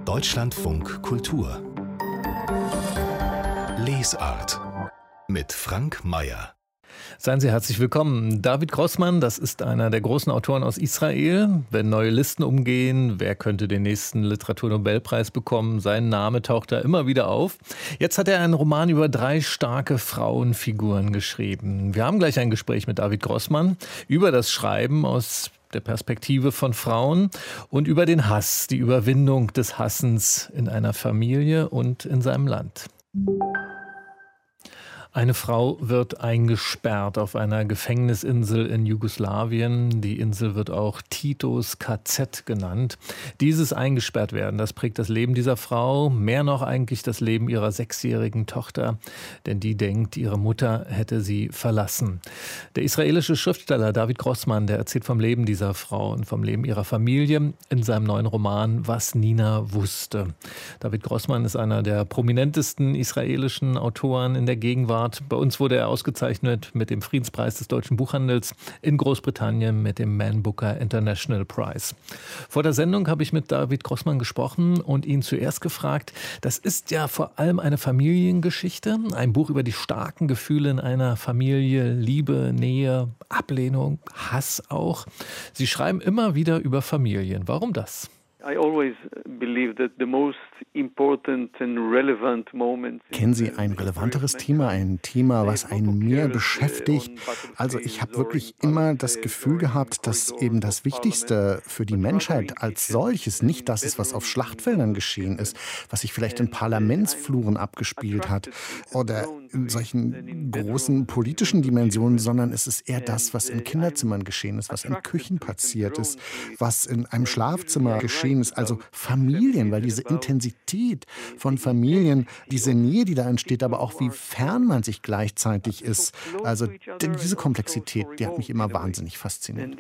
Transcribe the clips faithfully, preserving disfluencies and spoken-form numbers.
Deutschlandfunk Kultur Lesart mit Frank Mayer. Seien Sie herzlich willkommen. David Grossman, das ist einer der großen Autoren aus Israel. Wenn neue Listen umgehen, wer könnte den nächsten Literaturnobelpreis bekommen? Sein Name taucht da immer wieder auf. Jetzt hat er einen Roman über drei starke Frauenfiguren geschrieben. Wir haben gleich ein Gespräch mit David Grossman über das Schreiben aus der Perspektive von Frauen und über den Hass, die Überwindung des Hassens in einer Familie und in seinem Land. Eine Frau wird eingesperrt auf einer Gefängnisinsel in Jugoslawien. Die Insel wird auch Titos K Z genannt. Dieses Eingesperrtwerden, das prägt das Leben dieser Frau, mehr noch eigentlich das Leben ihrer sechsjährigen Tochter, denn die denkt, ihre Mutter hätte sie verlassen. Der israelische Schriftsteller David Grossman, der erzählt vom Leben dieser Frau und vom Leben ihrer Familie in seinem neuen Roman Was Nina wusste. David Grossman ist einer der prominentesten israelischen Autoren in der Gegenwart. Bei uns wurde er ausgezeichnet mit dem Friedenspreis des deutschen Buchhandels, in Großbritannien mit dem Man Booker International Prize. Vor der Sendung habe ich mit David Grossman gesprochen und ihn zuerst gefragt, das ist ja vor allem eine Familiengeschichte, ein Buch über die starken Gefühle in einer Familie, Liebe, Nähe, Ablehnung, Hass auch. Sie schreiben immer wieder über Familien. Warum das? I always believe that the most important and relevant moments. Kennen Sie ein relevanteres Thema, ein Thema, was einen mehr beschäftigt? Also ich habe wirklich immer das Gefühl gehabt, dass eben das Wichtigste für die Menschheit als solches nicht das ist, was auf Schlachtfeldern geschehen ist, was sich vielleicht in Parlamentsfluren abgespielt hat oder in solchen großen politischen Dimensionen, sondern es ist eher das, was in Kinderzimmern geschehen ist, was in Küchen passiert ist, was in einem Schlafzimmer geschehen ist, also Familien, weil diese Intensität von Familien, diese Nähe, die da entsteht, aber auch wie fern man sich gleichzeitig ist, also diese Komplexität, die hat mich immer wahnsinnig fasziniert.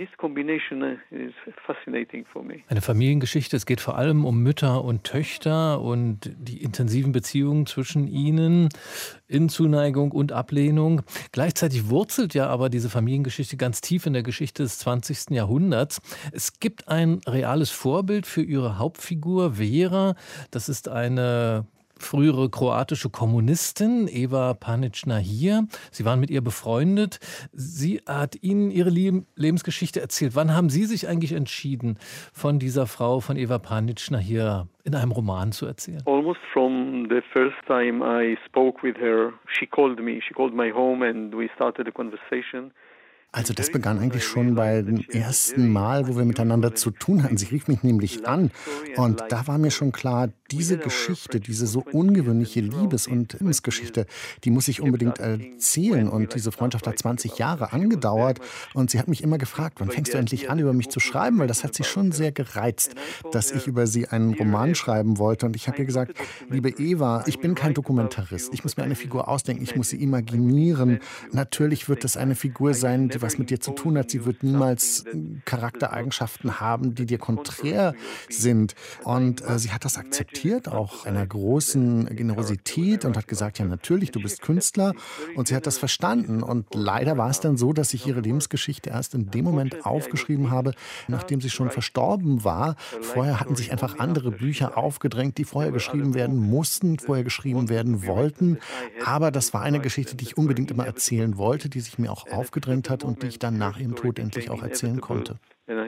Eine Familiengeschichte, es geht vor allem um Mütter und Töchter und die intensiven Beziehungen zwischen ihnen in Zuneigung und Ablehnung. Gleichzeitig wurzelt ja aber diese Familiengeschichte ganz tief in der Geschichte des zwanzigsten Jahrhunderts. Es gibt ein reales Vorbild für ihre Hauptfigur Vera. Das ist eine frühere kroatische Kommunistin, Eva Panic-Nahir. Sie waren mit ihr befreundet. Sie hat Ihnen Ihre Lebensgeschichte erzählt. Wann haben Sie sich eigentlich entschieden, von dieser Frau, von Eva Panic-Nahir, in einem Roman zu erzählen? Almost from the first time I spoke with her, she called me. She called my home and we started a conversation. Also das begann eigentlich schon bei dem ersten Mal, wo wir miteinander zu tun hatten. Sie rief mich nämlich an und da war mir schon klar, diese Geschichte, diese so ungewöhnliche Liebes- und Lebensgeschichte, die muss ich unbedingt erzählen. Und diese Freundschaft hat zwanzig Jahre angedauert und sie hat mich immer gefragt, wann fängst du endlich an, über mich zu schreiben? Weil das hat sie schon sehr gereizt, dass ich über sie einen Roman schreiben wollte. Und ich habe ihr gesagt, liebe Eva, ich bin kein Dokumentarist. Ich muss mir eine Figur ausdenken, ich muss sie imaginieren. Natürlich wird es eine Figur sein, die was mit dir zu tun hat. Sie wird niemals Charaktereigenschaften haben, die dir konträr sind. Und äh, sie hat das akzeptiert, auch einer großen Generosität und hat gesagt, ja natürlich, du bist Künstler. Und sie hat das verstanden. Und leider war es dann so, dass ich ihre Lebensgeschichte erst in dem Moment aufgeschrieben habe, nachdem sie schon verstorben war. Vorher hatten sich einfach andere Bücher aufgedrängt, die vorher geschrieben werden mussten, vorher geschrieben werden wollten. Aber das war eine Geschichte, die ich unbedingt immer erzählen wollte, die sich mir auch aufgedrängt hat und die ich dann nach ihrem Tod endlich auch erzählen konnte.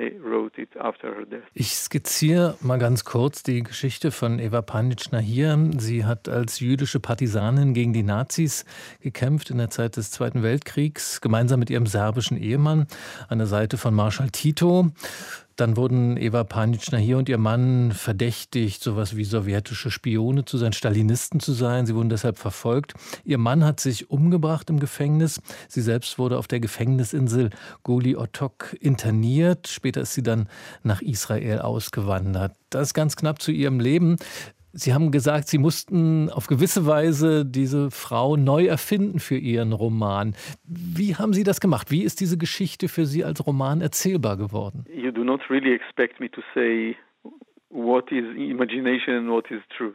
Ich skizziere mal ganz kurz die Geschichte von Eva Panic-Nahir. Sie hat als jüdische Partisanin gegen die Nazis gekämpft in der Zeit des Zweiten Weltkriegs, gemeinsam mit ihrem serbischen Ehemann an der Seite von Marschall Tito. Dann wurden Eva Panic-Nahir und ihr Mann verdächtigt, sowas wie sowjetische Spione zu sein, Stalinisten zu sein. Sie wurden deshalb verfolgt. Ihr Mann hat sich umgebracht im Gefängnis. Sie selbst wurde auf der Gefängnisinsel Goli Otok interniert. Später ist sie dann nach Israel ausgewandert. Das ist ganz knapp zu ihrem Leben. Sie haben gesagt, Sie mussten auf gewisse Weise diese Frau neu erfinden für Ihren Roman. Wie haben Sie das gemacht? Wie ist diese Geschichte für Sie als Roman erzählbar geworden? You do not really expect me to say what is imagination and what is truth.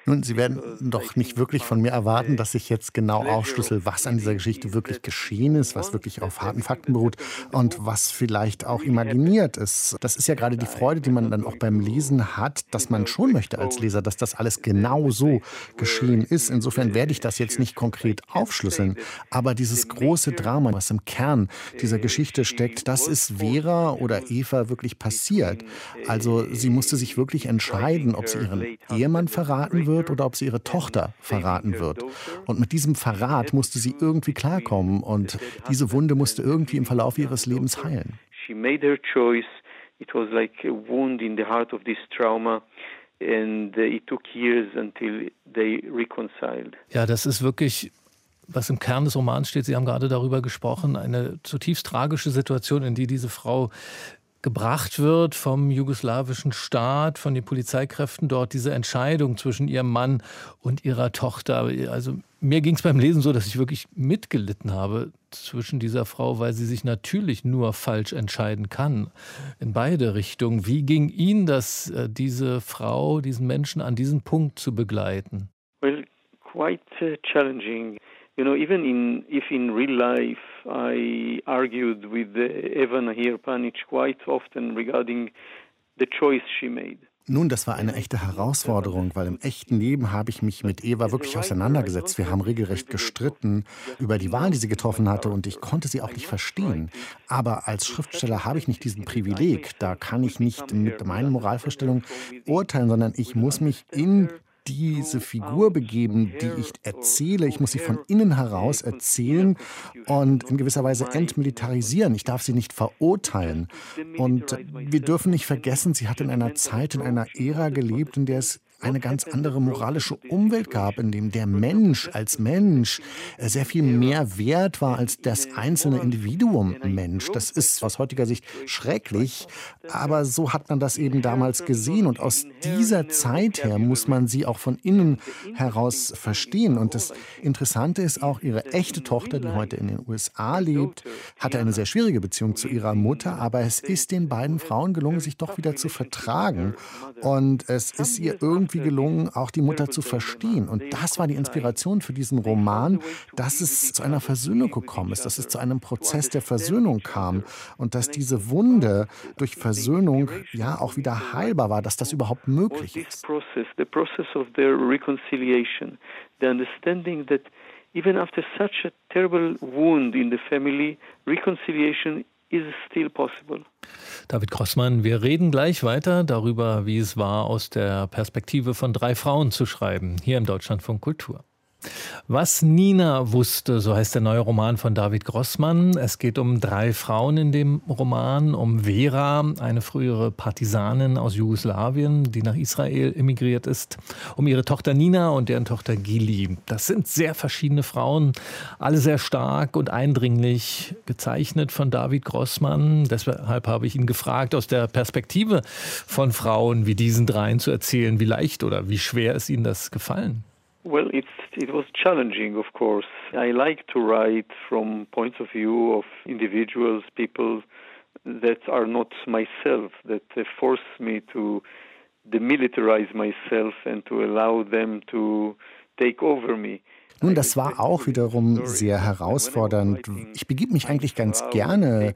Nun, Sie werden doch nicht wirklich von mir erwarten, dass ich jetzt genau aufschlüssel, was an dieser Geschichte wirklich geschehen ist, was wirklich auf harten Fakten beruht und was vielleicht auch imaginiert ist. Das ist ja gerade die Freude, die man dann auch beim Lesen hat, dass man schon möchte als Leser, dass das alles genau so geschehen ist. Insofern werde ich das jetzt nicht konkret aufschlüsseln. Aber dieses große Drama, was im Kern dieser Geschichte steckt, das ist Vera oder Eva wirklich passiert. Also sie musste sich wirklich entscheiden, ob sie ihren Ehemann verraten wird oder ob sie ihre Tochter verraten wird. Und mit diesem Verrat musste sie irgendwie klarkommen und diese Wunde musste irgendwie im Verlauf ihres Lebens heilen. She made her choice. It was like a wound in the heart of this trauma. And it took years until they reconciled. Ja, das ist wirklich, was im Kern des Romans steht. Sie haben gerade darüber gesprochen, eine zutiefst tragische Situation, in die diese Frau gebracht wird vom jugoslawischen Staat, von den Polizeikräften dort, diese Entscheidung zwischen ihrem Mann und ihrer Tochter. Also mir ging es beim Lesen so, dass ich wirklich mitgelitten habe zwischen dieser Frau, weil sie sich natürlich nur falsch entscheiden kann, in beide Richtungen. Wie ging Ihnen das, diese Frau, diesen Menschen an diesen Punkt zu begleiten? Well, quite uh, challenging. You know, even in if in real life I argued with uh, Eva Nahir Panic quite often regarding the choice she made. Nun, das war eine echte Herausforderung, weil im echten Leben habe ich mich mit Eva wirklich auseinandergesetzt. Wir haben regelrecht gestritten über die Wahl, die sie getroffen hatte, und ich konnte sie auch nicht verstehen. Aber als Schriftsteller habe ich nicht diesen Privileg. Da kann ich nicht mit meinen Moralvorstellungen urteilen, sondern ich muss mich in diese Figur begeben, die ich erzähle. Ich muss sie von innen heraus erzählen und in gewisser Weise entmilitarisieren. Ich darf sie nicht verurteilen. Und wir dürfen nicht vergessen, sie hat in einer Zeit, in einer Ära gelebt, in der es eine ganz andere moralische Umwelt gab, in dem der Mensch als Mensch sehr viel mehr wert war als das einzelne Individuum Mensch. Das ist aus heutiger Sicht schrecklich, aber so hat man das eben damals gesehen. Und aus dieser Zeit her muss man sie auch von innen heraus verstehen. Und das Interessante ist auch, ihre echte Tochter, die heute in den U S A lebt, hatte eine sehr schwierige Beziehung zu ihrer Mutter, aber es ist den beiden Frauen gelungen, sich doch wieder zu vertragen. Und es ist ihr irgendwie gelungen, auch die Mutter zu verstehen. Und das war die Inspiration für diesen Roman, dass es zu einer Versöhnung gekommen ist, dass es zu einem Prozess der Versöhnung kam und dass diese Wunde durch Versöhnung ja auch wieder heilbar war, dass das überhaupt möglich ist. The process of their reconciliation, the understanding that even after such a terrible wound in the family, reconciliation is still possible. David Grossmann, wir reden gleich weiter darüber, wie es war, aus der Perspektive von drei Frauen zu schreiben, hier im Deutschlandfunk Kultur. Was Nina wusste, so heißt der neue Roman von David Grossmann. Es geht um drei Frauen in dem Roman, um Vera, eine frühere Partisanin aus Jugoslawien, die nach Israel emigriert ist, um ihre Tochter Nina und deren Tochter Gili. Das sind sehr verschiedene Frauen, alle sehr stark und eindringlich gezeichnet von David Grossmann. Deshalb habe ich ihn gefragt, aus der Perspektive von Frauen wie diesen dreien zu erzählen, wie leicht oder wie schwer ist Ihnen das gefallen? Well, it's, it was challenging, of course. I like to write from points of view of individuals, people that are not myself, that uh, force me to demilitarize myself and to allow them to take over me. Nun, das war auch wiederum sehr herausfordernd. Ich begib mich eigentlich ganz gerne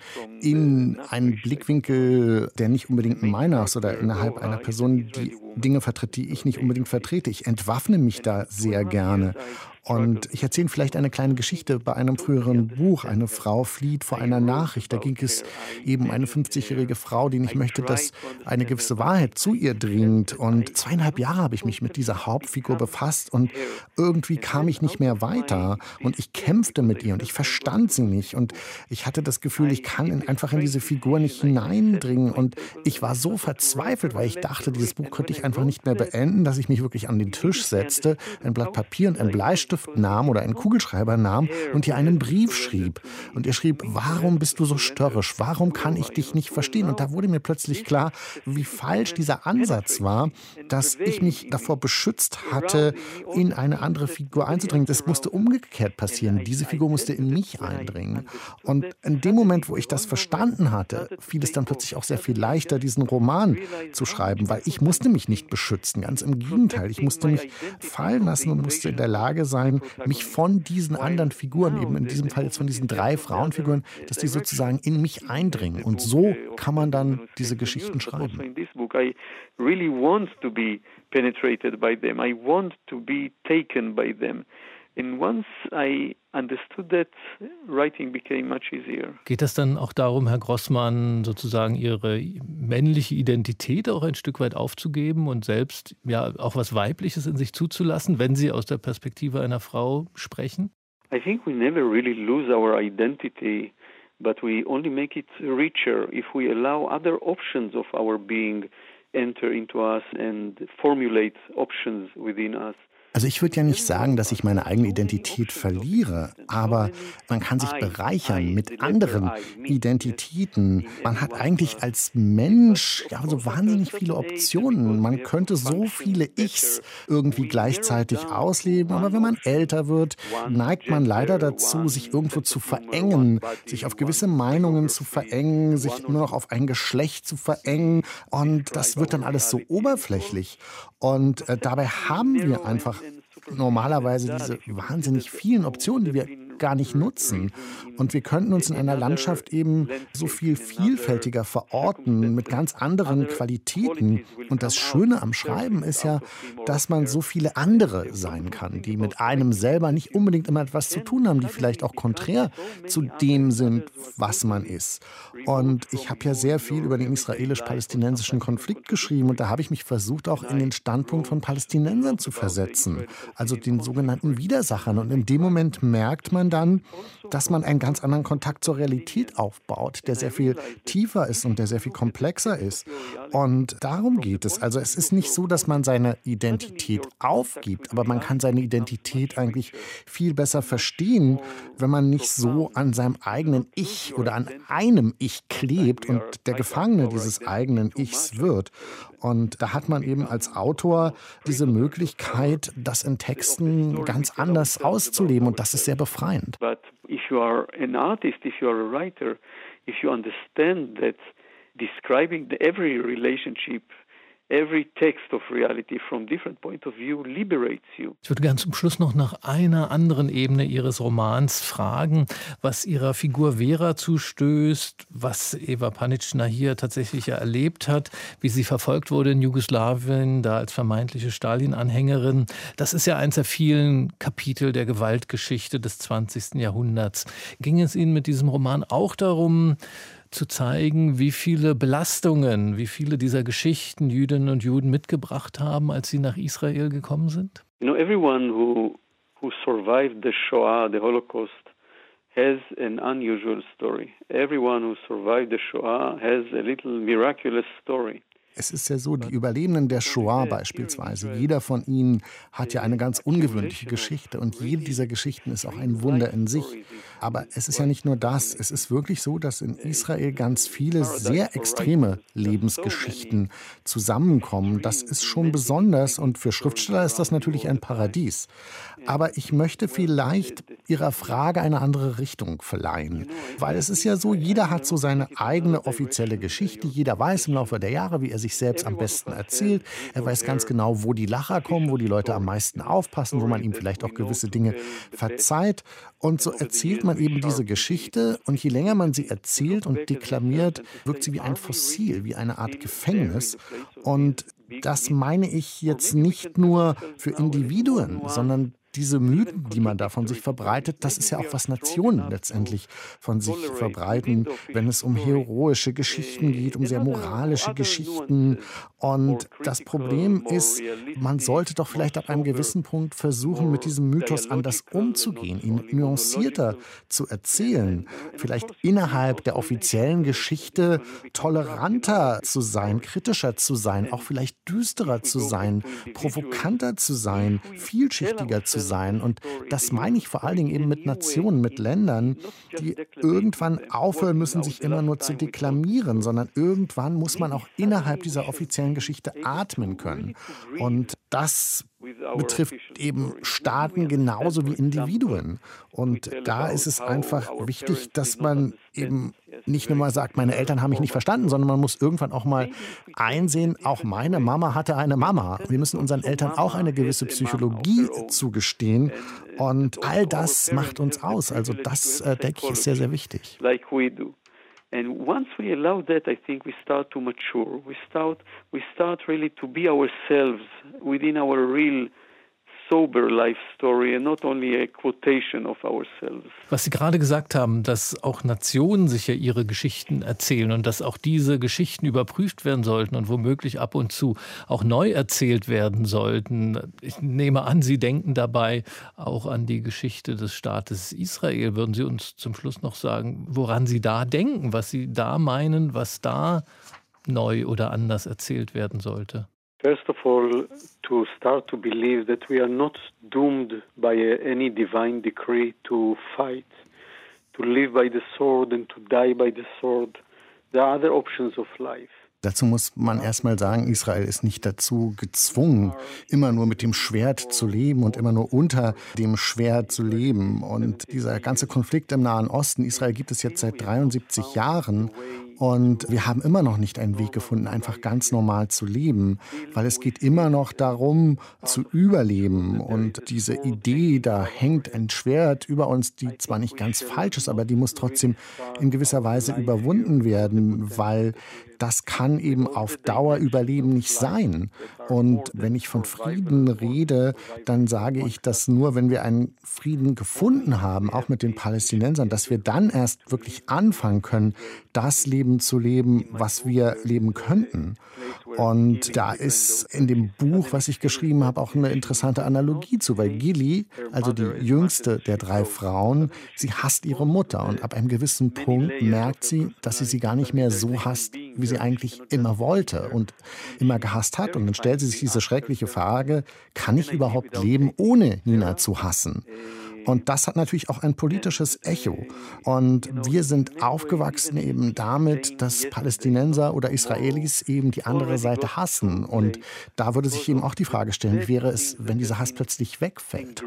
in einen Blickwinkel, der nicht unbedingt meiner ist oder innerhalb einer Person, die Dinge vertritt, die ich nicht unbedingt vertrete. Ich entwaffne mich da sehr gerne. Und ich erzähle vielleicht eine kleine Geschichte bei einem früheren Buch. Eine Frau flieht vor einer Nachricht. Da ging es eben um eine fünfzigjährige Frau, die nicht möchte, dass eine gewisse Wahrheit zu ihr dringt. Und zweieinhalb Jahre habe ich mich mit dieser Hauptfigur befasst und irgendwie kam ich nicht mehr weiter. Und ich kämpfte mit ihr und ich verstand sie nicht. Und ich hatte das Gefühl, ich kann in, einfach in diese Figur nicht hineindringen. Und ich war so verzweifelt, weil ich dachte, dieses Buch könnte ich einfach nicht mehr beenden, dass ich mich wirklich an den Tisch setzte, ein Blatt Papier und ein Bleistift nahm oder einen Kugelschreiber nahm und ihr einen Brief schrieb. Und er schrieb, warum bist du so störrisch? Warum kann ich dich nicht verstehen? Und da wurde mir plötzlich klar, wie falsch dieser Ansatz war, dass ich mich davor beschützt hatte, in eine andere Figur einzudringen. Das musste umgekehrt passieren. Diese Figur musste in mich eindringen. Und in dem Moment, wo ich das verstanden hatte, fiel es dann plötzlich auch sehr viel leichter, diesen Roman zu schreiben, weil ich musste mich nicht nicht beschützen. Ganz im Gegenteil, ich musste mich fallen lassen und musste in der Lage sein, mich von diesen anderen Figuren, eben in diesem Fall jetzt von diesen drei Frauenfiguren, dass die sozusagen in mich eindringen. Und so kann man dann diese Geschichten schreiben. Penetrated by them. I want to be taken by them. And once I understood that, writing became much easier. Geht es dann auch darum, Herr Grossmann, sozusagen Ihre männliche Identität auch ein Stück weit aufzugeben und selbst ja auch was Weibliches in sich zuzulassen, wenn Sie aus der Perspektive einer Frau sprechen? I think we never really lose our identity, but we only make it richer if we allow other options of our being enter into us and formulate options within us. Also ich würde ja nicht sagen, dass ich meine eigene Identität verliere, aber man kann sich bereichern mit anderen Identitäten. Man hat eigentlich als Mensch ja so wahnsinnig viele Optionen. Man könnte so viele Ichs irgendwie gleichzeitig ausleben, aber wenn man älter wird, neigt man leider dazu, sich irgendwo zu verengen, sich auf gewisse Meinungen zu verengen, sich nur noch auf ein Geschlecht zu verengen und das wird dann alles so oberflächlich. Und äh, dabei haben wir einfach normalerweise diese wahnsinnig vielen Optionen, die wir gar nicht nutzen. Und wir könnten uns in einer Landschaft eben so viel vielfältiger verorten, mit ganz anderen Qualitäten. Und das Schöne am Schreiben ist ja, dass man so viele andere sein kann, die mit einem selber nicht unbedingt immer etwas zu tun haben, die vielleicht auch konträr zu dem sind, was man ist. Und ich habe ja sehr viel über den israelisch-palästinensischen Konflikt geschrieben und da habe ich mich versucht, auch in den Standpunkt von Palästinensern zu versetzen, also den sogenannten Widersachern. Und in dem Moment merkt man dann, dass man einen ganz anderen Kontakt zur Realität aufbaut, der sehr viel tiefer ist und der sehr viel komplexer ist. Und darum geht es. Also es ist nicht so, dass man seine Identität aufgibt, aber man kann seine Identität eigentlich viel besser verstehen, wenn man nicht so an seinem eigenen Ich oder an einem Ich klebt und der Gefangene dieses eigenen Ichs wird. Und da hat man eben als Autor diese Möglichkeit, das in Texten ganz anders auszuleben. Und das ist sehr befreiend. But if you are an artist, if you are a writer, if you understand that describing every relationship, every text of reality from different point of view liberates you. Ich würde gerne zum Schluss noch nach einer anderen Ebene Ihres Romans fragen, was Ihrer Figur Vera zustößt, was Eva Paniczna hier tatsächlich ja erlebt hat, wie sie verfolgt wurde in Jugoslawien, da als vermeintliche Stalin-Anhängerin. Das ist ja eins der vielen Kapitel der Gewaltgeschichte des zwanzigsten Jahrhunderts. Ging es Ihnen mit diesem Roman auch darum, zu zeigen, wie viele Belastungen, wie viele dieser Geschichten Jüdinnen und Juden mitgebracht haben, als sie nach Israel gekommen sind? You know, everyone who who survived the Shoah, the Holocaust, has an unusual story. Everyone who survived the Shoah has a little miraculous story. Es ist ja so, die Überlebenden der Shoah beispielsweise, jeder von ihnen hat ja eine ganz ungewöhnliche Geschichte und jede dieser Geschichten ist auch ein Wunder in sich. Aber es ist ja nicht nur das, es ist wirklich so, dass in Israel ganz viele sehr extreme Lebensgeschichten zusammenkommen. Das ist schon besonders und für Schriftsteller ist das natürlich ein Paradies. Aber ich möchte vielleicht Ihrer Frage eine andere Richtung verleihen, weil es ist ja so, jeder hat so seine eigene offizielle Geschichte, jeder weiß im Laufe der Jahre, wie er sich selbst am besten erzählt. Er weiß ganz genau, wo die Lacher kommen, wo die Leute am meisten aufpassen, wo man ihm vielleicht auch gewisse Dinge verzeiht. Und so erzählt man eben diese Geschichte. Und je länger man sie erzählt und deklamiert, wirkt sie wie ein Fossil, wie eine Art Gefängnis. Und das meine ich jetzt nicht nur für Individuen, sondern diese Mythen, die man da von sich verbreitet, das ist ja auch, was Nationen letztendlich von sich verbreiten, wenn es um heroische Geschichten geht, um sehr moralische Geschichten. Und das Problem ist, man sollte doch vielleicht ab einem gewissen Punkt versuchen, mit diesem Mythos anders umzugehen, ihn nuancierter zu erzählen, vielleicht innerhalb der offiziellen Geschichte toleranter zu sein, kritischer zu sein, auch vielleicht düsterer zu sein, provokanter zu sein, vielschichtiger zu sein. sein. Und das meine ich vor allen Dingen eben mit Nationen, mit Ländern, die irgendwann aufhören müssen, sich immer nur zu deklamieren, sondern irgendwann muss man auch innerhalb dieser offiziellen Geschichte atmen können. Und das betrifft eben Staaten genauso wie Individuen. Und da ist es einfach wichtig, dass man eben nicht nur mal sagt, meine Eltern haben mich nicht verstanden, sondern man muss irgendwann auch mal einsehen, auch meine Mama hatte eine Mama. Wir müssen unseren Eltern auch eine gewisse Psychologie zugestehen. Und all das macht uns aus. Also das, äh, denke ich, ist sehr, sehr wichtig. And once we allow that, I think we start to mature. We start, we start really to be ourselves within our real sober life story and not only a quotation of ourselves. Was Sie gerade gesagt haben, dass auch Nationen sich ja ihre Geschichten erzählen und dass auch diese Geschichten überprüft werden sollten und womöglich ab und zu auch neu erzählt werden sollten. Ich nehme an, Sie denken dabei auch an die Geschichte des Staates Israel. Würden Sie uns zum Schluss noch sagen, woran Sie da denken, was Sie da meinen, was da neu oder anders erzählt werden sollte? First of all, to start to believe that we are not doomed by any divine decree to fight, to live by the sword and to die by the sword. There are other options of life. Dazu muss man erstmal sagen, Israel ist nicht dazu gezwungen, immer nur mit dem Schwert zu leben und immer nur unter dem Schwert zu leben. Und dieser ganze Konflikt im Nahen Osten, Israel gibt es jetzt seit dreiundsiebzig Jahren. Und wir haben immer noch nicht einen Weg gefunden, einfach ganz normal zu leben, weil es geht immer noch darum, zu überleben. Und diese Idee, da hängt ein Schwert über uns, die zwar nicht ganz falsch ist, aber die muss trotzdem in gewisser Weise überwunden werden, weil das kann eben auf Dauer Überleben nicht sein. Und wenn ich von Frieden rede, dann sage ich das nur, wenn wir einen Frieden gefunden haben, auch mit den Palästinensern, dass wir dann erst wirklich anfangen können, das Leben zu leben, was wir leben könnten. Und da ist in dem Buch, was ich geschrieben habe, auch eine interessante Analogie zu, weil Gili, also die jüngste der drei Frauen, sie hasst ihre Mutter und ab einem gewissen Punkt merkt sie, dass sie sie gar nicht mehr so hasst, wie sie eigentlich immer wollte und immer gehasst hat. Und dann stellt sie sich diese schreckliche Frage, kann ich überhaupt leben, ohne Nina zu hassen? Und das hat natürlich auch ein politisches Echo. Und wir sind aufgewachsen eben damit, dass Palästinenser oder Israelis eben die andere Seite hassen. Und da würde sich eben auch die Frage stellen, wie wäre es, wenn dieser Hass plötzlich wegfällt?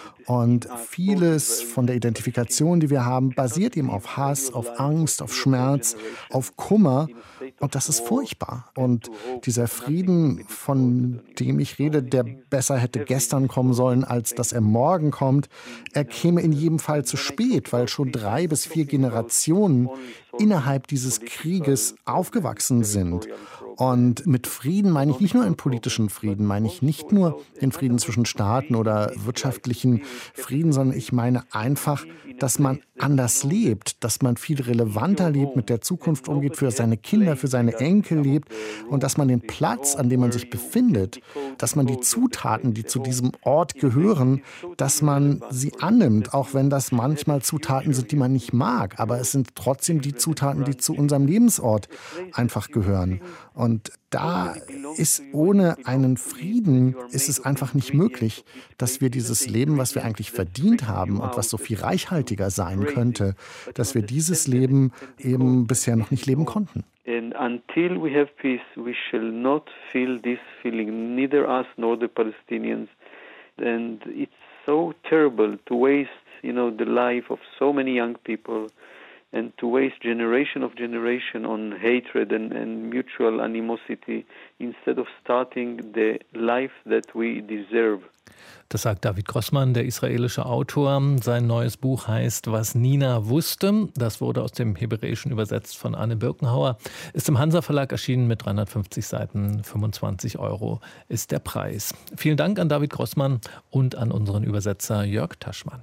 Und vieles von der Identifikation, die wir haben, basiert eben auf Hass, auf Angst, auf Schmerz, auf Kummer. Und das ist furchtbar. Und dieser Frieden, von dem ich rede, der besser hätte gestern kommen sollen, als dass er morgen kommt, er käme in jedem Fall zu spät, weil schon drei bis vier Generationen innerhalb dieses Krieges aufgewachsen sind. Und mit Frieden meine ich nicht nur einen politischen Frieden, meine ich nicht nur den Frieden zwischen Staaten oder wirtschaftlichen Frieden, sondern ich meine einfach, dass man anders lebt, dass man viel relevanter lebt, mit der Zukunft umgeht, für seine Kinder, für seine Enkel lebt und dass man den Platz, an dem man sich befindet, dass man die Zutaten, die zu diesem Ort gehören, dass man sie annimmt, auch wenn das manchmal Zutaten sind, die man nicht mag, aber es sind trotzdem die Zutaten, die zu unserem Lebensort einfach gehören. Und da ist ohne einen Frieden, ist es einfach nicht möglich, dass wir dieses Leben, was wir eigentlich verdient haben und was so viel reichhaltiger sein könnte, dass wir dieses Leben eben bisher noch nicht leben konnten. And until we have peace, we shall not feel this feeling, neither us nor the Palestinians. And it's so terrible to waste, you know, the life of so many young people. And to waste generation of generation on hatred and, and mutual animosity instead of starting the life that we deserve. Das sagt David Grossmann, der israelische Autor. Sein neues Buch heißt »Was Nina wusste«. Das wurde aus dem Hebräischen übersetzt von Anne Birkenhauer. Ist im Hansa Verlag erschienen mit dreihundertfünfzig Seiten. fünfundzwanzig Euro ist der Preis. Vielen Dank an David Grossmann und an unseren Übersetzer Jörg Taschmann.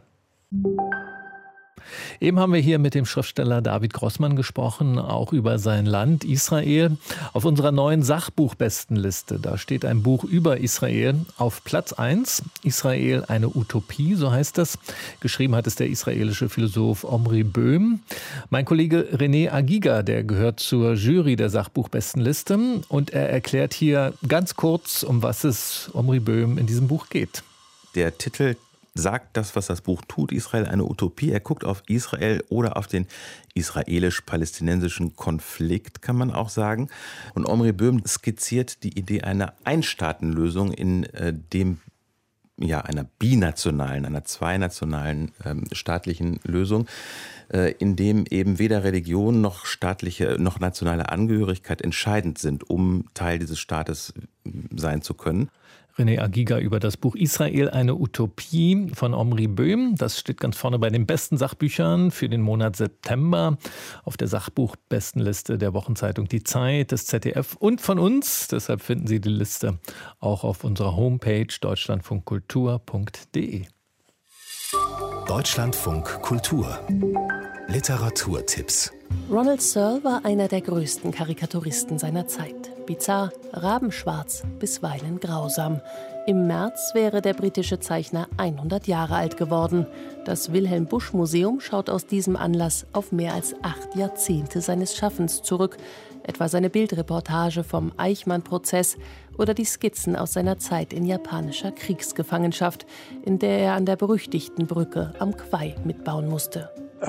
Eben haben wir hier mit dem Schriftsteller David Grossmann gesprochen, auch über sein Land Israel. Auf unserer neuen Sachbuchbestenliste, da steht ein Buch über Israel auf Platz eins. Israel, eine Utopie, so heißt das. Geschrieben hat es der israelische Philosoph Omri Böhm. Mein Kollege René Agiga, der gehört zur Jury der Sachbuchbestenliste. Und er erklärt hier ganz kurz, um was es Omri Böhm in diesem Buch geht. Der Titel sagt das, was das Buch tut, Israel eine Utopie. Er guckt auf Israel oder auf den israelisch-palästinensischen Konflikt, kann man auch sagen. Und Omri Böhm skizziert die Idee einer Einstaatenlösung in äh, dem ja, einer binationalen, einer zweinationalen ähm, staatlichen Lösung, äh, in dem eben weder Religion noch staatliche, noch nationale Angehörigkeit entscheidend sind, um Teil dieses Staates sein zu können. René Agiga über das Buch Israel, eine Utopie von Omri Böhm. Das steht ganz vorne bei den besten Sachbüchern für den Monat September auf der Sachbuchbestenliste der Wochenzeitung Die Zeit, des Z D F und von uns. Deshalb finden Sie die Liste auch auf unserer Homepage deutschlandfunkkultur punkt de. Deutschlandfunk Kultur. Literaturtipps. Ronald Searle war einer der größten Karikaturisten seiner Zeit. Bizarr, rabenschwarz, bisweilen grausam. Im März wäre der britische Zeichner hundert Jahre alt geworden. Das Wilhelm Busch Museum schaut aus diesem Anlass auf mehr als acht Jahrzehnte seines Schaffens zurück. Etwa seine Bildreportage vom Eichmann-Prozess oder die Skizzen aus seiner Zeit in japanischer Kriegsgefangenschaft, in der er an der berüchtigten Brücke am Kwai mitbauen musste.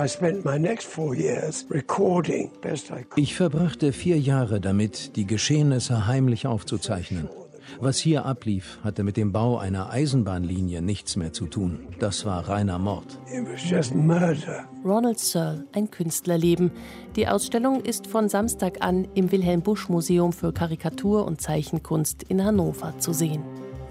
Ich verbrachte vier Jahre damit, die Geschehnisse heimlich aufzuzeichnen. Was hier ablief, hatte mit dem Bau einer Eisenbahnlinie nichts mehr zu tun. Das war reiner Mord. Ronald Searle, ein Künstlerleben. Die Ausstellung ist von Samstag an im Wilhelm Busch Museum für Karikatur und Zeichenkunst in Hannover zu sehen.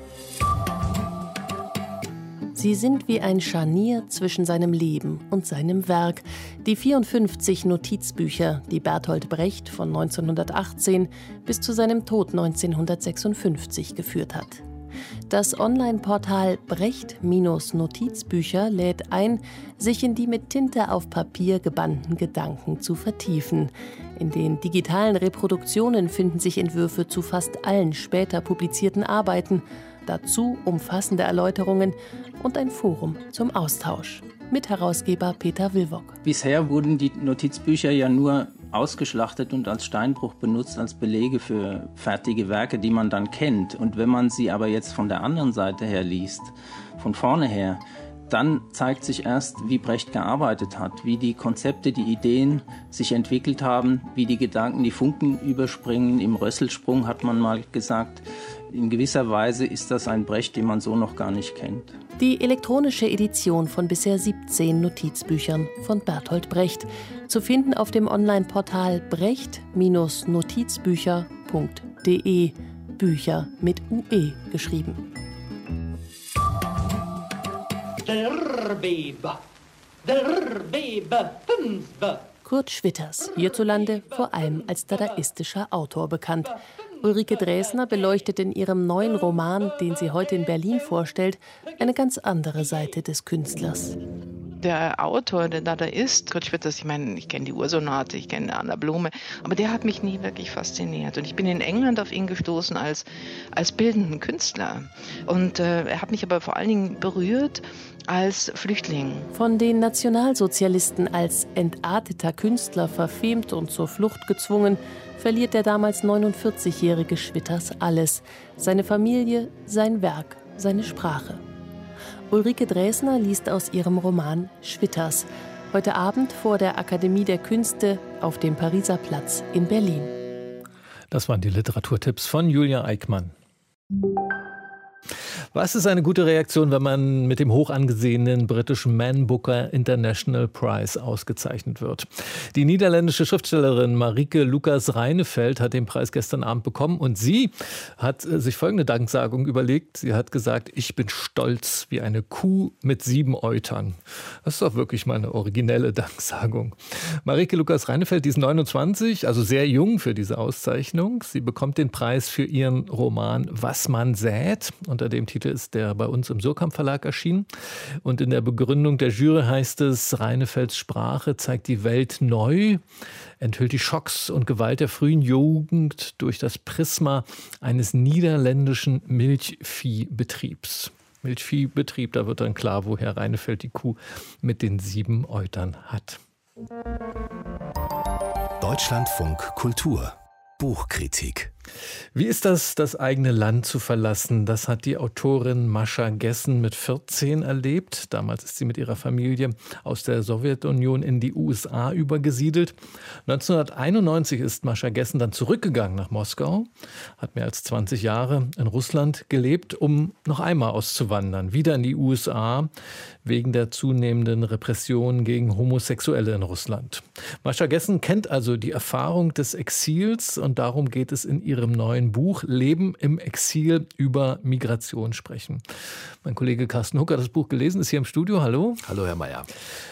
Sie sind wie ein Scharnier zwischen seinem Leben und seinem Werk. Die vierundfünfzig Notizbücher, die Bertolt Brecht von neunzehnhundertachtzehn bis zu seinem Tod neunzehnhundertsechsundfünfzig geführt hat. Das Online-Portal Brecht-Notizbücher lädt ein, sich in die mit Tinte auf Papier gebannten Gedanken zu vertiefen. In den digitalen Reproduktionen finden sich Entwürfe zu fast allen später publizierten Arbeiten, dazu umfassende Erläuterungen und ein Forum zum Austausch. Mitherausgeber Peter Wilwock. Bisher wurden die Notizbücher ja nur ausgeschlachtet und als Steinbruch benutzt, als Belege für fertige Werke, die man dann kennt. Und wenn man sie aber jetzt von der anderen Seite her liest, von vorne her, dann zeigt sich erst, wie Brecht gearbeitet hat, wie die Konzepte, die Ideen sich entwickelt haben, wie die Gedanken, die Funken überspringen. Im Rösselsprung hat man mal gesagt, in gewisser Weise ist das ein Brecht, den man so noch gar nicht kennt. Die elektronische Edition von bisher siebzehn Notizbüchern von Bertolt Brecht, zu finden auf dem Online-Portal brecht-notizbücher punkt de, Bücher mit U E geschrieben. Der Bebe, der Bebe, Kurt Schwitters, hierzulande vor allem als dadaistischer Autor bekannt. Ulrike Dresner beleuchtet in ihrem neuen Roman, den sie heute in Berlin vorstellt, eine ganz andere Seite des Künstlers. Der Autor, der Dadaist, Kurt Schwitters, ich meine, ich kenne die Ursonate, ich kenne Anna Blume, aber der hat mich nie wirklich fasziniert. Und ich bin in England auf ihn gestoßen als, als bildenden Künstler. Und äh, er hat mich aber vor allen Dingen berührt als Flüchtling. Von den Nationalsozialisten als entarteter Künstler verfemt und zur Flucht gezwungen, verliert der damals neunundvierzigjährige Schwitters alles. Seine Familie, sein Werk, seine Sprache. Ulrike Dresner liest aus ihrem Roman Schwitters. Heute Abend vor der Akademie der Künste auf dem Pariser Platz in Berlin. Das waren die Literaturtipps von Julia Eickmann. Was ist eine gute Reaktion, wenn man mit dem hoch angesehenen britischen Man Booker International Prize ausgezeichnet wird? Die niederländische Schriftstellerin Marieke Lucas-Reinefeld hat den Preis gestern Abend bekommen und sie hat sich folgende Danksagung überlegt. Sie hat gesagt, ich bin stolz wie eine Kuh mit sieben Eutern. Das ist doch wirklich mal eine originelle Danksagung. Marieke Lucas-Reinefeld, die ist neunundzwanzig, also sehr jung für diese Auszeichnung. Sie bekommt den Preis für ihren Roman Was man sät. Unter dem Titel ist der bei uns im Surkamp Verlag erschienen. Und in der Begründung der Jury heißt es, Reinefelds Sprache zeigt die Welt neu, enthüllt die Schocks und Gewalt der frühen Jugend durch das Prisma eines niederländischen Milchviehbetriebs. Milchviehbetrieb, da wird dann klar, woher Reinefeld die Kuh mit den sieben Eutern hat. Deutschlandfunk Kultur Buchkritik. Wie ist das, das eigene Land zu verlassen? Das hat die Autorin Mascha Gessen mit vierzehn erlebt. Damals ist sie mit ihrer Familie aus der Sowjetunion in die U S A übergesiedelt. neunzehnhunderteinundneunzig ist Mascha Gessen dann zurückgegangen nach Moskau, hat mehr als zwanzig Jahre in Russland gelebt, um noch einmal auszuwandern, wieder in die U S A, wegen der zunehmenden Repression gegen Homosexuelle in Russland. Mascha Gessen kennt also die Erfahrung des Exils und darum geht es in ihrem neuen Buch Leben im Exil, über Migration sprechen. Mein Kollege Carsten Huck hat das Buch gelesen, ist hier im Studio. Hallo. Hallo, Herr Mayer.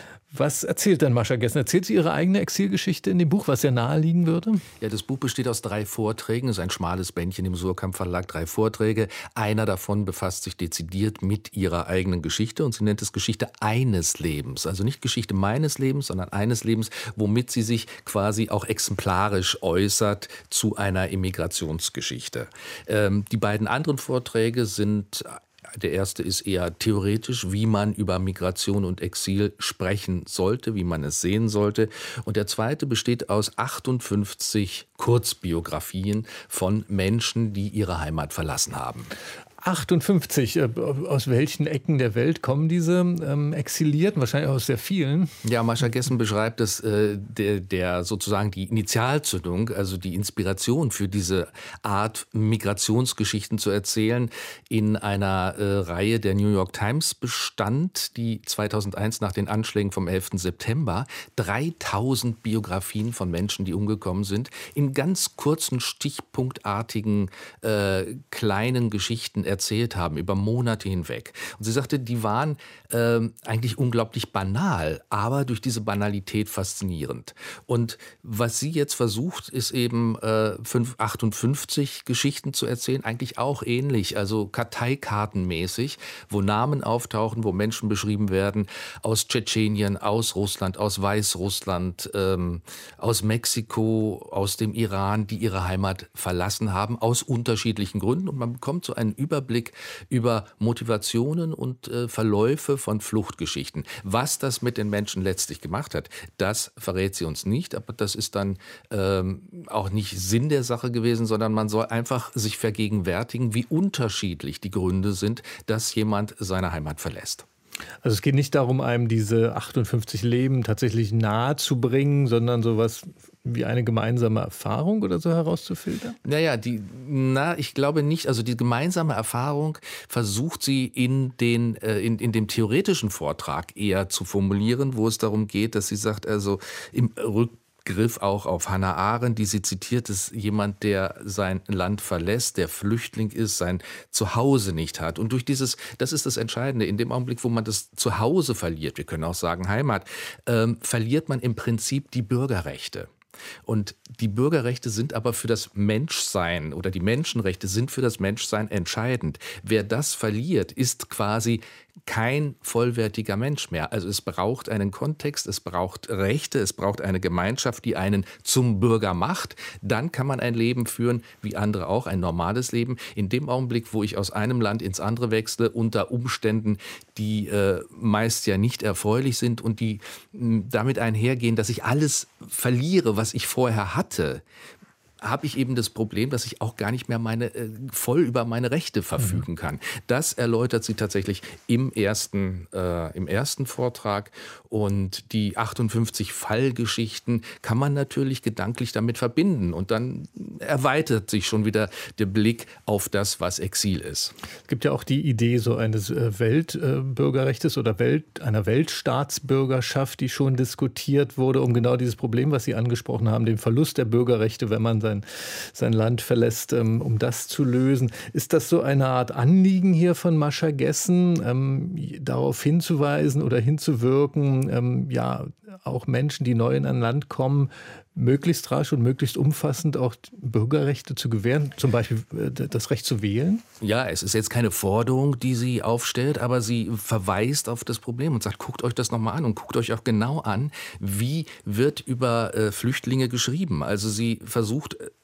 Was erzählt denn Mascha Gessen? Erzählt sie ihre eigene Exilgeschichte in dem Buch, was ja naheliegen würde? Ja, das Buch besteht aus drei Vorträgen. Es ist ein schmales Bändchen im Surkamp Verlag, drei Vorträge. Einer davon befasst sich dezidiert mit ihrer eigenen Geschichte und sie nennt es Geschichte eines Lebens. Also nicht Geschichte meines Lebens, sondern eines Lebens, womit sie sich quasi auch exemplarisch äußert zu einer Immigrationsgeschichte. Ähm, die beiden anderen Vorträge sind... Der erste ist eher theoretisch, wie man über Migration und Exil sprechen sollte, wie man es sehen sollte. Und der zweite besteht aus achtundfünfzig Kurzbiografien von Menschen, die ihre Heimat verlassen haben. achtundfünfzig. Aus welchen Ecken der Welt kommen diese ähm, Exilierten? Wahrscheinlich aus sehr vielen. Ja, Mascha Gessen beschreibt, dass äh, der, der sozusagen die Initialzündung, also die Inspiration für diese Art Migrationsgeschichten zu erzählen, in einer äh, Reihe der New York Times bestand, die zweitausendeins nach den Anschlägen vom elften September dreitausend Biografien von Menschen, die umgekommen sind, in ganz kurzen, stichpunktartigen, äh, kleinen Geschichten erzählt haben, über Monate hinweg. Und sie sagte, die waren äh, eigentlich unglaublich banal, aber durch diese Banalität faszinierend. Und was sie jetzt versucht, ist eben äh, achtundfünfzig Geschichten zu erzählen, eigentlich auch ähnlich, also Karteikartenmäßig, wo Namen auftauchen, wo Menschen beschrieben werden aus Tschetschenien, aus Russland, aus Weißrussland, ähm, aus Mexiko, aus dem Iran, die ihre Heimat verlassen haben, aus unterschiedlichen Gründen. Und man bekommt so einen Überblick über Motivationen und äh, Verläufe von Fluchtgeschichten. Was das mit den Menschen letztlich gemacht hat, das verrät sie uns nicht, aber das ist dann ähm, auch nicht Sinn der Sache gewesen, sondern man soll einfach sich vergegenwärtigen, wie unterschiedlich die Gründe sind, dass jemand seine Heimat verlässt. Also es geht nicht darum, einem diese achtundfünfzig Leben tatsächlich nahe zu bringen, sondern sowas wie eine gemeinsame Erfahrung oder so herauszufiltern? Naja, die, na, ich glaube nicht. Also die gemeinsame Erfahrung versucht sie in, den, äh, in, in dem theoretischen Vortrag eher zu formulieren, wo es darum geht, dass sie sagt, also im Rück Griff auch auf Hannah Arendt, die sie zitiert, ist jemand, der sein Land verlässt, der Flüchtling ist, sein Zuhause nicht hat. Und durch dieses, das ist das Entscheidende, in dem Augenblick, wo man das Zuhause verliert, wir können auch sagen Heimat, ähm, verliert man im Prinzip die Bürgerrechte. Und die Bürgerrechte sind aber für das Menschsein oder die Menschenrechte sind für das Menschsein entscheidend. Wer das verliert, ist quasi kein vollwertiger Mensch mehr. Also es braucht einen Kontext, es braucht Rechte, es braucht eine Gemeinschaft, die einen zum Bürger macht. Dann kann man ein Leben führen, wie andere auch, ein normales Leben. In dem Augenblick, wo ich aus einem Land ins andere wechsle, unter Umständen, die äh, meist ja nicht erfreulich sind und die mh, damit einhergehen, dass ich alles verliere, was ich vorher hatte, habe ich eben das Problem, dass ich auch gar nicht mehr meine, äh, voll über meine Rechte verfügen kann. Das erläutert sie tatsächlich im ersten, äh, im ersten Vortrag. Und die achtundfünfzig Fallgeschichten kann man natürlich gedanklich damit verbinden. Und dann erweitert sich schon wieder der Blick auf das, was Exil ist. Es gibt ja auch die Idee so eines Weltbürgerrechtes oder Welt, einer Weltstaatsbürgerschaft, die schon diskutiert wurde, um genau dieses Problem, was Sie angesprochen haben, den Verlust der Bürgerrechte, wenn man sein Sein, sein Land verlässt, ähm, um das zu lösen. Ist das so eine Art Anliegen hier von Mascha Gessen, ähm, darauf hinzuweisen oder hinzuwirken, ähm, ja, auch Menschen, die neu in ein Land kommen, möglichst rasch und möglichst umfassend auch Bürgerrechte zu gewähren, zum Beispiel das Recht zu wählen? Ja, es ist jetzt keine Forderung, die sie aufstellt, aber sie verweist auf das Problem und sagt, guckt euch das nochmal an und guckt euch auch genau an, wie wird über äh, Flüchtlinge geschrieben. Also sie versucht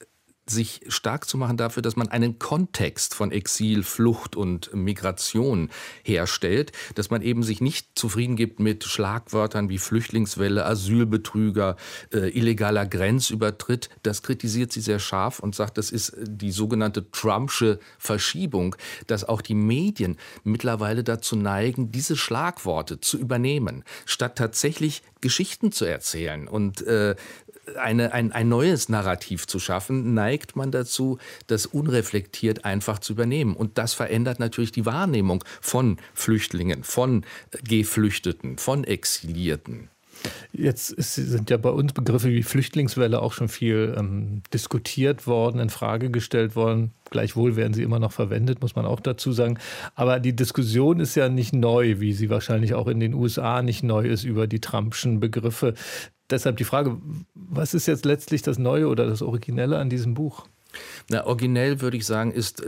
sich stark zu machen dafür, dass man einen Kontext von Exil, Flucht und Migration herstellt, dass man eben sich nicht zufrieden gibt mit Schlagwörtern wie Flüchtlingswelle, Asylbetrüger, äh, illegaler Grenzübertritt. Das kritisiert sie sehr scharf und sagt, das ist die sogenannte Trumpsche Verschiebung, dass auch die Medien mittlerweile dazu neigen, diese Schlagworte zu übernehmen, statt tatsächlich Geschichten zu erzählen und äh, Eine, ein, ein neues Narrativ zu schaffen, neigt man dazu, das unreflektiert einfach zu übernehmen. Und das verändert natürlich die Wahrnehmung von Flüchtlingen, von Geflüchteten, von Exilierten. Jetzt ist, sind ja bei uns Begriffe wie Flüchtlingswelle auch schon viel ähm, diskutiert worden, in Frage gestellt worden. Gleichwohl werden sie immer noch verwendet, muss man auch dazu sagen. Aber die Diskussion ist ja nicht neu, wie sie wahrscheinlich auch in den U S A nicht neu ist über die Trumpschen Begriffe. Deshalb die Frage, was ist jetzt letztlich das Neue oder das Originelle an diesem Buch? Na, originell würde ich sagen, ist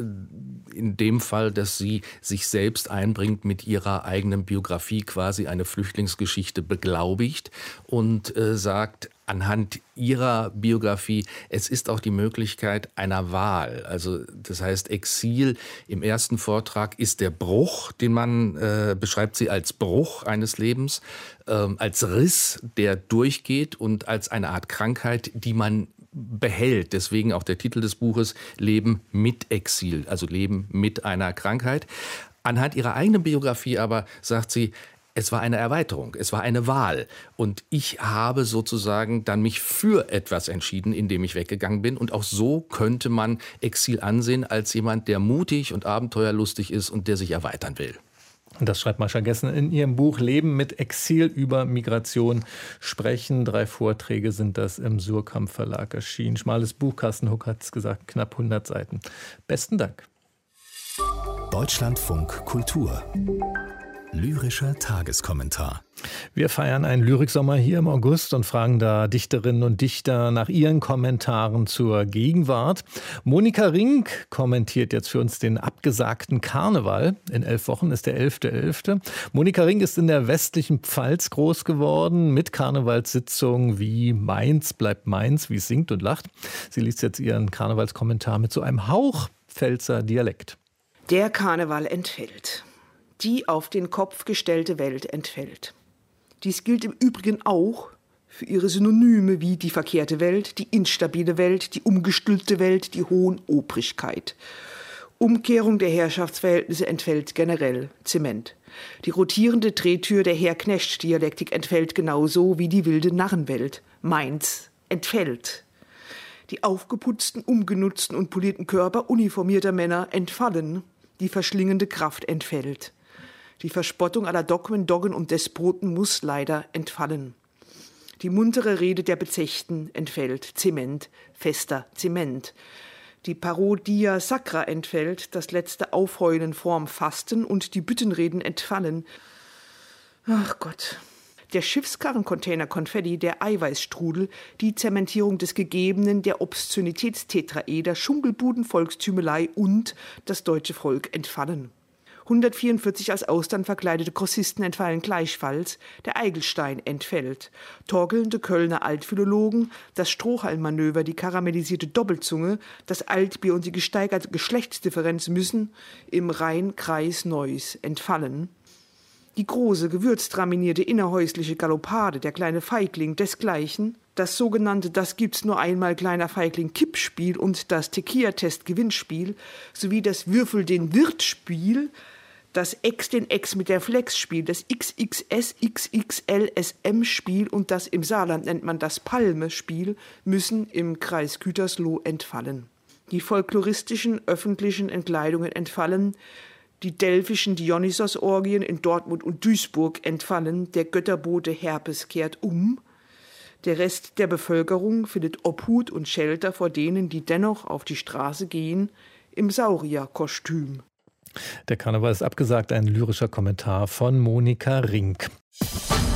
in dem Fall, dass sie sich selbst einbringt, mit ihrer eigenen Biografie quasi eine Flüchtlingsgeschichte beglaubigt und äh, sagt, anhand ihrer Biografie, es ist auch die Möglichkeit einer Wahl. Also das heißt, Exil im ersten Vortrag ist der Bruch, den man äh, beschreibt sie als Bruch eines Lebens, äh, als Riss, der durchgeht und als eine Art Krankheit, die man behält. Deswegen auch der Titel des Buches Leben mit Exil, also Leben mit einer Krankheit. Anhand ihrer eigenen Biografie aber sagt sie, es war eine Erweiterung, es war eine Wahl. Und ich habe sozusagen dann mich für etwas entschieden, indem ich weggegangen bin. Und auch so könnte man Exil ansehen als jemand, der mutig und abenteuerlustig ist und der sich erweitern will. Und das schreibt Mascha Gessen in ihrem Buch Leben mit Exil über Migration sprechen. Drei Vorträge sind das im Suhrkamp Verlag erschienen. Schmales Buch, Carsten Huck hat es gesagt, knapp hundert Seiten. Besten Dank. Deutschlandfunk Kultur. Lyrischer Tageskommentar. Wir feiern einen Lyriksommer hier im August und fragen da Dichterinnen und Dichter nach ihren Kommentaren zur Gegenwart. Monika Rink kommentiert jetzt für uns den abgesagten Karneval. In elf Wochen ist der elfter elfter Monika Rink ist in der westlichen Pfalz groß geworden mit Karnevalssitzungen wie Mainz bleibt Mainz, wie es singt und lacht. Sie liest jetzt ihren Karnevalskommentar mit so einem Hauch Pfälzer Dialekt. Der Karneval entfällt. Die auf den Kopf gestellte Welt entfällt. Dies gilt im Übrigen auch für ihre Synonyme wie die verkehrte Welt, die instabile Welt, die umgestülpte Welt, die Hohenobrigkeit. Umkehrung der Herrschaftsverhältnisse entfällt generell, Zement. Die rotierende Drehtür der Herr-Knecht-Dialektik entfällt genauso wie die wilde Narrenwelt, Mainz, entfällt. Die aufgeputzten, umgenutzten und polierten Körper uniformierter Männer entfallen. Die verschlingende Kraft entfällt. Die Verspottung aller Dogmen, Doggen und Despoten muss leider entfallen. Die muntere Rede der Bezechten entfällt, Zement, fester Zement. Die Parodia Sacra entfällt, das letzte Aufheulen vorm Fasten und die Büttenreden entfallen. Ach Gott. Der Schiffskarrencontainer Konfetti, der Eiweißstrudel, die Zementierung des Gegebenen, der Obszönitätstetraeder, Schunkelbuden, Volkstümelei und das deutsche Volk entfallen. hundertvierundvierzig als Austern verkleidete Grossisten entfallen gleichfalls, der Eigelstein entfällt. Torkelnde Kölner Altphilologen, das Strohhalmmanöver, die karamellisierte Doppelzunge, das Altbier und die gesteigerte Geschlechtsdifferenz müssen im Rhein-Kreis Neuss entfallen. Die große, gewürztraminierte innerhäusliche Galoppade, der kleine Feigling desgleichen, das sogenannte Das gibt's nur einmal kleiner Feigling Kippspiel und das Tequila-Test-Gewinnspiel sowie das Würfel den Wirt-Spiel, das Ex den Ex mit der Flex-Spiel, das X X S X X L S M-Spiel und das im Saarland nennt man das Palme-Spiel müssen im Kreis Gütersloh entfallen. Die folkloristischen öffentlichen Entkleidungen entfallen, die delphischen Dionysos-Orgien in Dortmund und Duisburg entfallen, der Götterbote Herpes kehrt um. Der Rest der Bevölkerung findet Obhut und Shelter vor denen, die dennoch auf die Straße gehen, im Saurierkostüm. Der Karneval ist abgesagt, ein lyrischer Kommentar von Monika Rink.